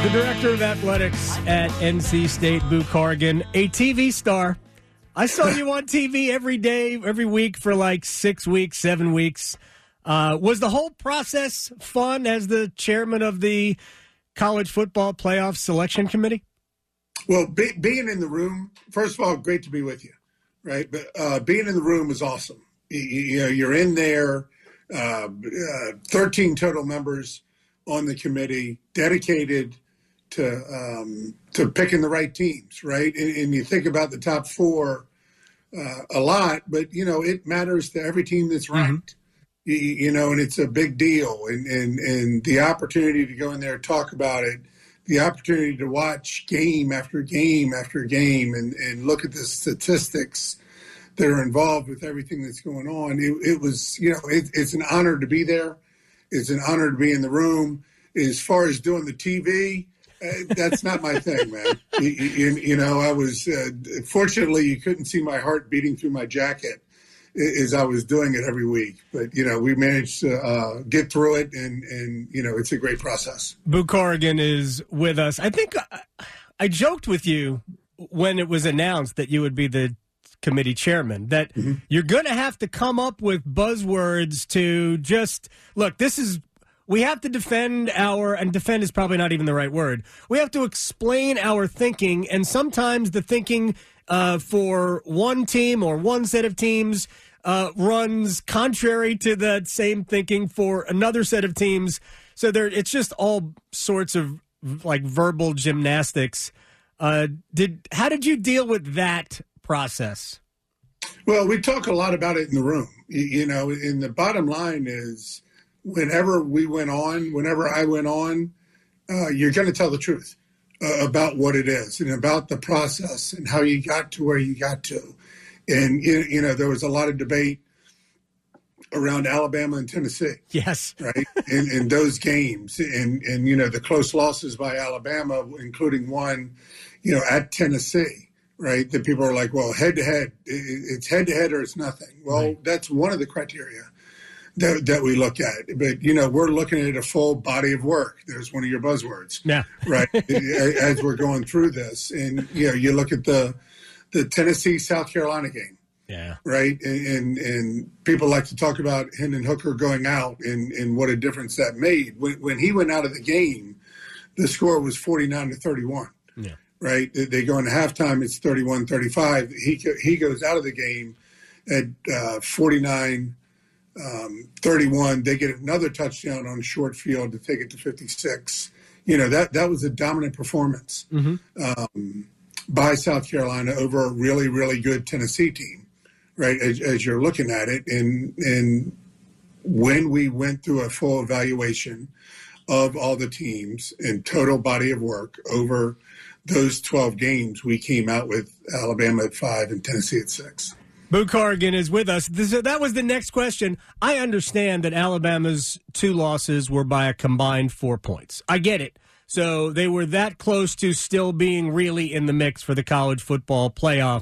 The director of athletics at NC State, Boo Corrigan, a TV star. I saw you on TV every day, every week for like 6 weeks, 7 weeks. Was the whole process fun as the chairman of the College Football Playoff Selection Committee? Well, being in the room, first of all, great to be with you, right? But being in the room was awesome. You're in there, 13 total members on the committee, dedicated to picking the right teams, right? And you think about the top four a lot, but, it matters to every team that's ranked, and it's a big deal. And the opportunity to go in there and talk about it, the opportunity to watch game after game after game and look at the statistics that are involved with everything that's going on. It was, it's an honor to be there. It's an honor to be in the room. As far as doing the TV, that's not my thing, man. I was fortunately you couldn't see my heart beating through my jacket as I was doing it every week. But we managed to get through it, and it's a great process. Boo Corrigan is with us. I think I joked with you when it was announced that you would be the committee chairman that you're going to have to come up with buzzwords to just look. We have to defend and defend is probably not even the right word. We have to explain our thinking, and sometimes the thinking for one team or one set of teams runs contrary to that same thinking for another set of teams. So it's just all sorts of like verbal gymnastics. How did you deal with that process? Well, we talk a lot about it in the room, and the bottom line is, whenever I went on, you're going to tell the truth about what it is and about the process and how you got to where you got to. And, there was a lot of debate around Alabama and Tennessee. Yes. Right. in those games and, the close losses by Alabama, including one, at Tennessee. Right. That people are like, well, head to head, it's head to head or it's nothing. Well, right. That's one of the criteria that we look at. But, we're looking at a full body of work. There's one of your buzzwords. Yeah. Right. As we're going through this. And, you look at the Tennessee-South Carolina game. Yeah. Right. And people like to talk about Hendon Hooker going out and what a difference that made. When he went out of the game, the score was 49-31. Yeah. Right. They go into halftime. It's 31-35. He goes out of the game at 49-31. They get another touchdown on a short field to take it to 56. That was a dominant performance by South Carolina over a really, really good Tennessee team, right, as you're looking at it. And when we went through a full evaluation of all the teams and total body of work over those 12 games, we came out with Alabama at 5 and Tennessee at 6. Boo Corrigan is with us. That was the next question. I understand that Alabama's 2 losses were by a combined 4 points. I get it. So they were that close to still being really in the mix for the college football playoff.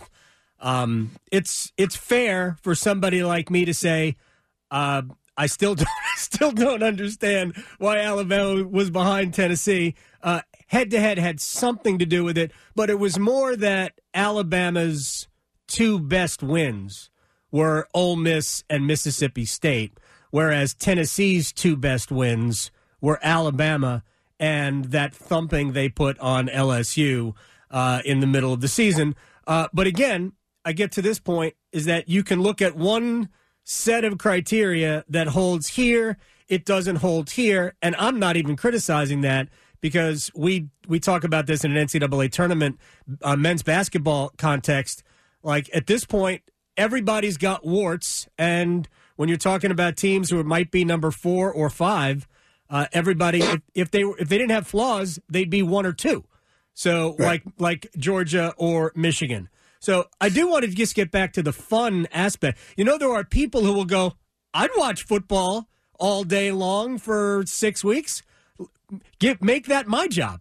It's fair for somebody like me to say, I still don't understand why Alabama was behind Tennessee. Head-to-head had something to do with it, but it was more that Alabama's 2 best wins were Ole Miss and Mississippi State, whereas Tennessee's 2 best wins were Alabama and that thumping they put on LSU in the middle of the season. But again, I get to this point, is that you can look at one set of criteria that holds here, it doesn't hold here, and I'm not even criticizing that because we talk about this in an NCAA tournament men's basketball context. Like, at this point, everybody's got warts, and when you're talking about teams who might be number 4 or 5, everybody, if they didn't have flaws, they'd be 1 or 2. So, right. like Georgia or Michigan. So I do want to just get back to the fun aspect. There are people who will go, I'd watch football all day long for 6 weeks. Make that my job.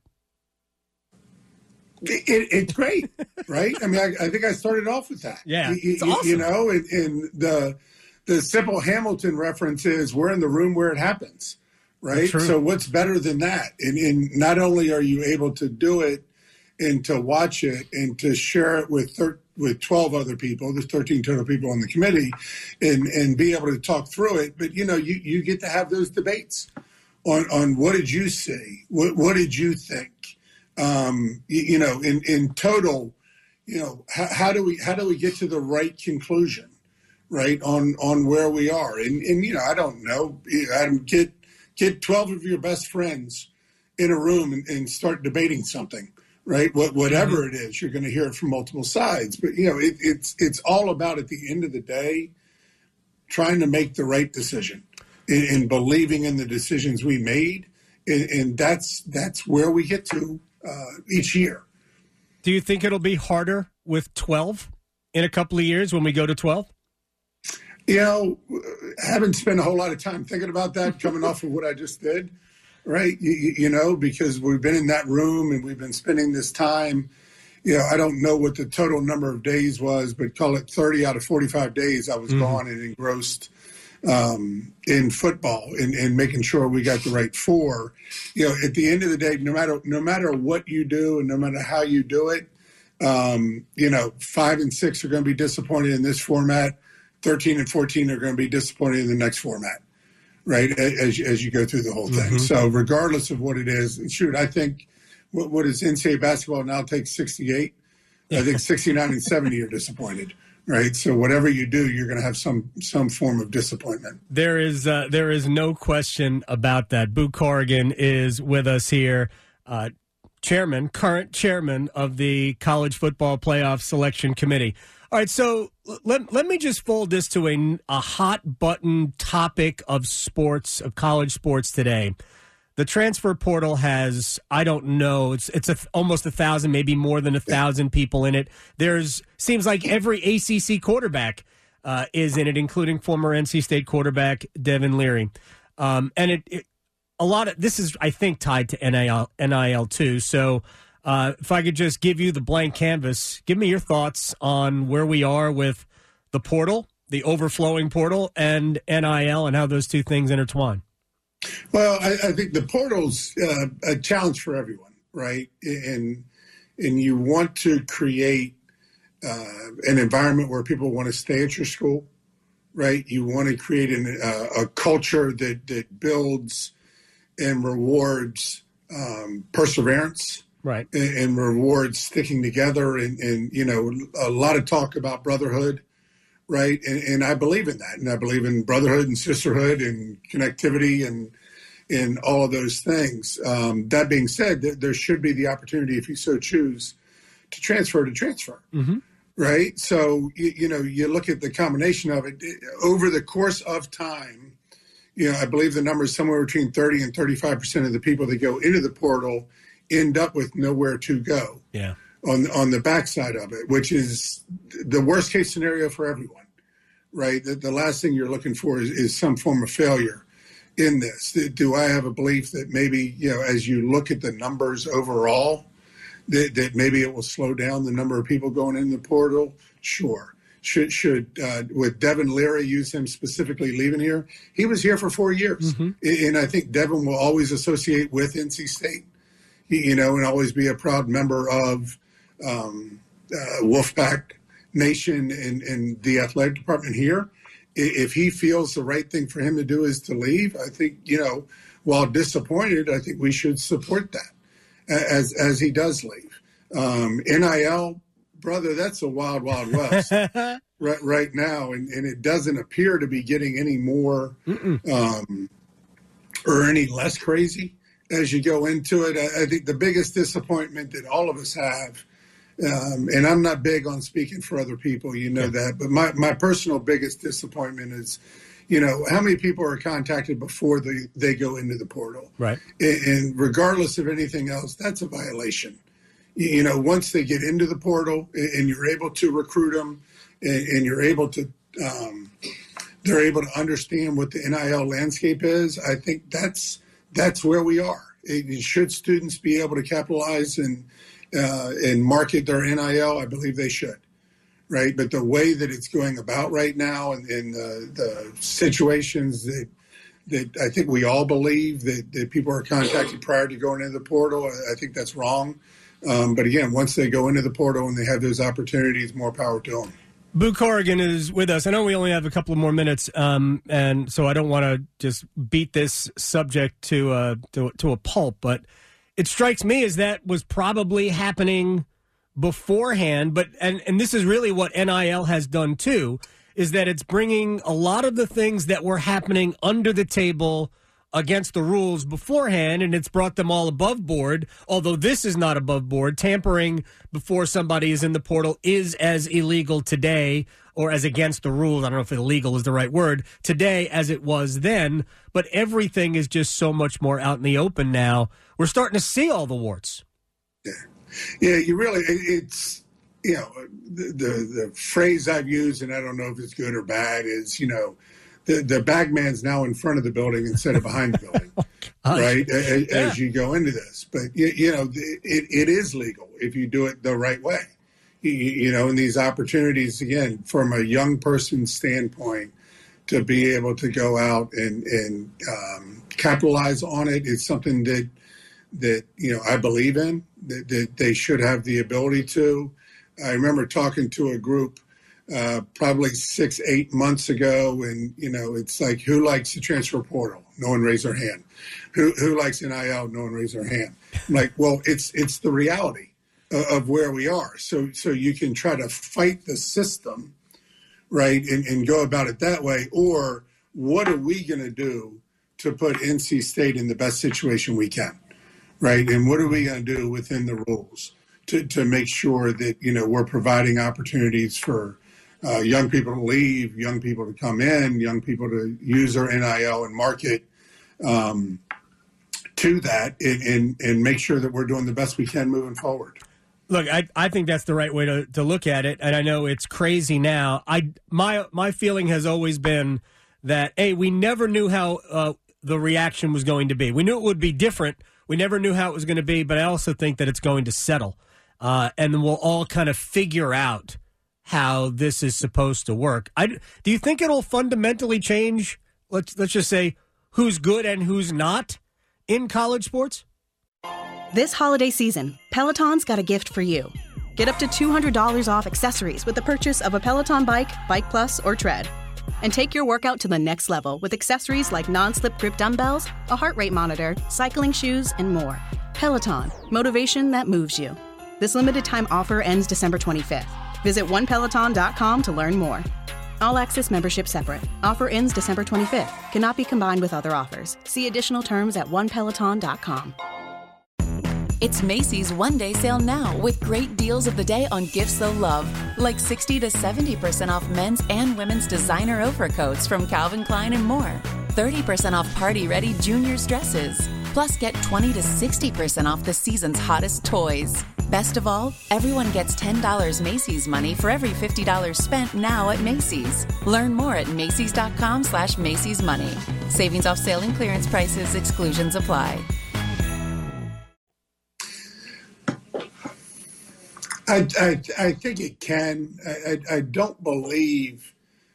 It's great, right? I mean, I think I started off with that. Yeah, it's awesome. And the simple Hamilton reference is we're in the room where it happens, right? So what's better than that? And not only are you able to do it and to watch it and to share it with 12 other people, there's 13 total people on the committee, and be able to talk through it, but you get to have those debates on what did you see, what did you think, in total, how do we get to the right conclusion, right, on where we are, and I don't know, get 12 of your best friends in a room and start debating something, right? Whatever it is, you're going to hear it from multiple sides. But, it's all about, at the end of the day, trying to make the right decision and believing in the decisions we made. And that's where we get to each year. Do you think it'll be harder with 12 in a couple of years when we go to 12? I haven't spent a whole lot of time thinking about that coming off of what I just did. Right. Because we've been in that room and we've been spending this time, I don't know what the total number of days was, but call it 30 out of 45 days I was gone and engrossed in football and making sure we got the right four. At the end of the day, no matter what you do and no matter how you do it, 5 and 6 are going to be disappointed in this format. 13 and 14 are going to be disappointed in the next format. Right, as you go through the whole thing. So regardless of what it is, I think what is NCAA basketball now takes 68. I think 69 and 70 are disappointed. Right, so whatever you do, you're going to have some form of disappointment. There is no question about that. Boo Corrigan is with us here, current chairman of the College Football Playoff Selection Committee. All right, so let me just fold this to a hot button topic of sports, of college sports today. The transfer portal has, I don't know, it's almost 1,000, maybe more than 1,000 people in it. Seems like every ACC quarterback is in it, including former NC State quarterback Devin Leary. And a lot of this is, I think, tied to NIL too. So. If I could just give you the blank canvas, give me your thoughts on where we are with the portal, the overflowing portal, and NIL, and how those two things intertwine. Well, I think the portal's a challenge for everyone, right? And you want to create an environment where people want to stay at your school, right? You want to create a culture that builds and rewards perseverance. Right. And rewards sticking together and a lot of talk about brotherhood, right? And I believe in that. And I believe in brotherhood and sisterhood and connectivity and all of those things. That being said, there should be the opportunity, if you so choose, to transfer. Right? So, you look at the combination of it over the course of time. I believe the number is somewhere between 30 and 35% of the people that go into the portal end up with nowhere to go on the backside of it, which is the worst case scenario for everyone, right? The last thing you're looking for is some form of failure in this. Do I have a belief that maybe, as you look at the numbers overall, that maybe it will slow down the number of people going in the portal? Sure. Should with Devin Leary, use him specifically leaving here? He was here for 4 years. And I think Devin will always associate with NC State. And always be a proud member of Wolfpack Nation and the athletic department here. If he feels the right thing for him to do is to leave, I think, while disappointed, I think we should support that as he does leave. NIL, brother, that's a wild, wild west right now. And it doesn't appear to be getting any more or any less crazy as you go into it. I think the biggest disappointment that all of us have, and I'm not big on speaking for other people, that, but my personal biggest disappointment is, how many people are contacted before they go into the portal? Right. And regardless of anything else, that's a violation. Once they get into the portal and you're able to recruit them and you're able to, they're able to understand what the NIL landscape is, I think that's where we are. Should students be able to capitalize and market their NIL? I believe they should, right? But the way that it's going about right now and the situations that I think we all believe that people are contacted prior to going into the portal. I think that's wrong. But again, once they go into the portal and they have those opportunities, more power to them. Boo Corrigan is with us. I know we only have a couple of more minutes, and so I don't want to just beat this subject to a pulp, but it strikes me as that was probably happening beforehand. But and this is really what NIL has done too, is that it's bringing a lot of the things that were happening under the table against the rules beforehand, and it's brought them all above board, although this is not above board. Tampering before somebody is in the portal is as illegal today, or as against the rules. I don't know if illegal is the right word today as it was then, but everything is just so much more out in the open now. We're starting to see all the warts. Yeah, you really, it's, the phrase I've used, and I don't know if it's good or bad, is, the bagman's now in front of the building instead of behind the building, right? As you go into this. But, it is legal if you do it the right way. And these opportunities, again, from a young person's standpoint, to be able to go out and capitalize on it is something that I believe in, that they should have the ability to. I remember talking to a group probably 6-8 months ago, and it's like, who likes the transfer portal? No one raised their hand. Who likes NIL? No one raised their hand. I'm like, well, it's the reality of where we are. So you can try to fight the system, right, and go about it that way, or what are we going to do to put NC State in the best situation we can, right? And what are we going to do within the rules to make sure that we're providing opportunities for young people to leave, young people to come in, young people to use their NIL and market to that, and make sure that we're doing the best we can moving forward. Look, I think that's the right way to look at it, and I know it's crazy now. My feeling has always been that, A, we never knew how the reaction was going to be. We knew it would be different. We never knew how it was going to be, but I also think that it's going to settle, and then we'll all kind of figure out how this is supposed to work. Do you think it'll fundamentally change, let's just say, who's good and who's not in college sports? This holiday season, Peloton's got a gift for you. Get up to $200 off accessories with the purchase of a Peloton bike, Bike Plus, or Tread. And take your workout to the next level with accessories like non-slip grip dumbbells, a heart rate monitor, cycling shoes, and more. Peloton, motivation that moves you. This limited time offer ends December 25th. Visit onepeloton.com to learn more. All access membership separate. Offer ends December 25th. Cannot be combined with other offers. See additional terms at onepeloton.com. It's Macy's one-day sale now with great deals of the day on gifts they'll love, like 60 to 70% off men's and women's designer overcoats from Calvin Klein and more. 30% off party-ready juniors dresses. Plus, get 20 to 60% off the season's hottest toys. Best of all, everyone gets $10 Macy's money for every $50 spent now at Macy's. Learn more at Macys.com/Macy's Money. Savings off sale and clearance prices. Exclusions apply. I think it can. I don't believe.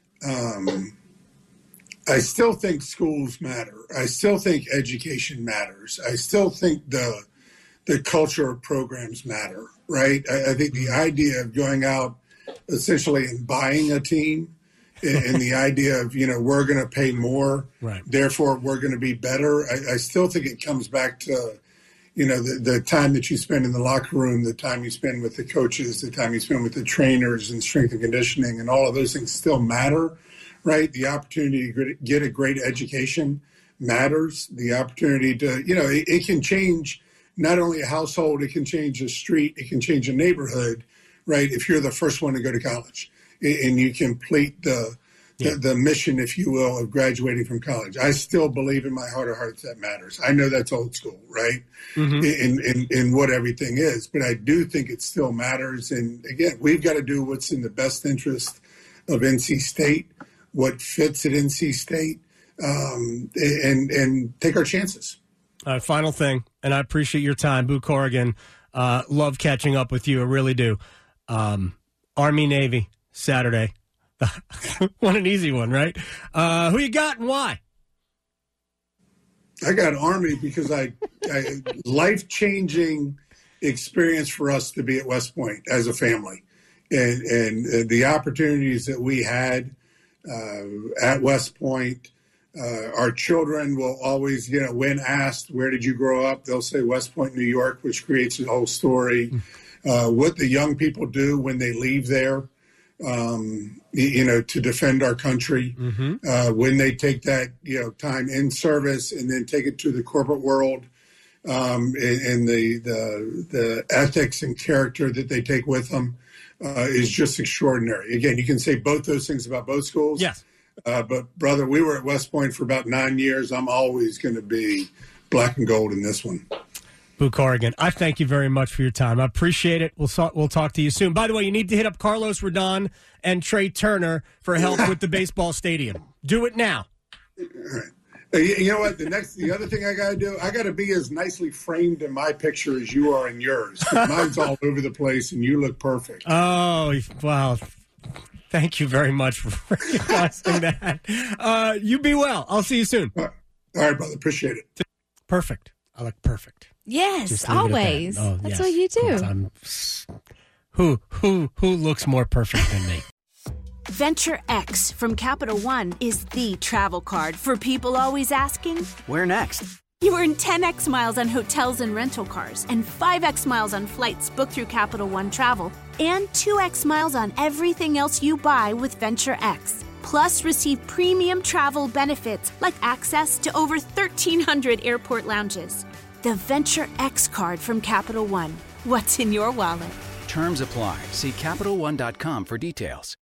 I still think schools matter. I still think education matters. I still think the culture of programs matter, right? I think the idea of going out essentially and buying a team and the idea of, we're going to pay more, right, therefore we're going to be better. I still think it comes back to, the time that you spend in the locker room, the time you spend with the coaches, the time you spend with the trainers and strength and conditioning, and all of those things still matter, right? The opportunity to get a great education matters. The opportunity to, it can change not only a household, it can change a street, it can change a neighborhood, right? If you're the first one to go to college and you complete the mission, if you will, of graduating from college. I still believe in my heart of hearts that matters. I know that's old school, right? Mm-hmm. In what everything is, but I do think it still matters. And again, we've got to do what's in the best interest of NC State, what fits at NC State, and take our chances. Final thing, and I appreciate your time, Boo Corrigan. Love catching up with you. I really do. Army-Navy, Saturday. What an easy one, right? Who you got and why? I got Army because I life-changing experience for us to be at West Point as a family, and the opportunities that we had at West Point. Our children will always, when asked, where did you grow up? They'll say West Point, New York, which creates a whole story. What the young people do when they leave there, to defend our country, when they take that, time in service and then take it to the corporate world, and the ethics and character that they take with them is just extraordinary. Again, you can say both those things about both schools. Yes. But, brother, we were at West Point for about 9 years. I'm always going to be black and gold in this one. Boo Corrigan, I thank you very much for your time. I appreciate it. We'll talk to you soon. By the way, you need to hit up Carlos Rodon and Trey Turner for help with the baseball stadium. Do it now. All right. You know what? The other thing I got to do, I got to be as nicely framed in my picture as you are in yours. Mine's all over the place, and you look perfect. Oh, wow. Thank you very much for recognizing that. You be well. I'll see you soon. All right, brother. Appreciate it. Perfect. I like perfect. Yes, always. That's what you do. Who looks more perfect than me? Venture X from Capital One is the travel card for people always asking, where next? You earn 10x miles on hotels and rental cars, and 5x miles on flights booked through Capital One Travel, and 2x miles on everything else you buy with Venture X. Plus, receive premium travel benefits like access to over 1,300 airport lounges. The Venture X card from Capital One. What's in your wallet? Terms apply. See CapitalOne.com for details.